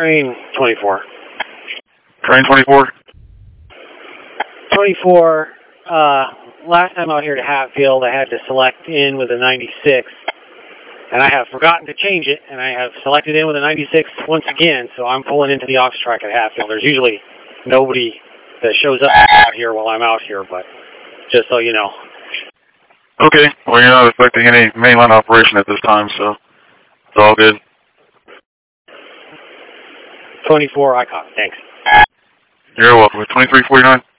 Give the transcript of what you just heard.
Train 24. Train 24? 24, last time out here to Hatfield, I had to select in with a 96, and I have forgotten to change it, and I have selected in with a 96 once again, so I'm pulling into the aux track at Hatfield. There's usually nobody that shows up out here while I'm out here, but just so you know. Okay, well, you're not affecting any mainline operation at this time, so it's all good. 24, I caught. Thanks. You're welcome. 2349?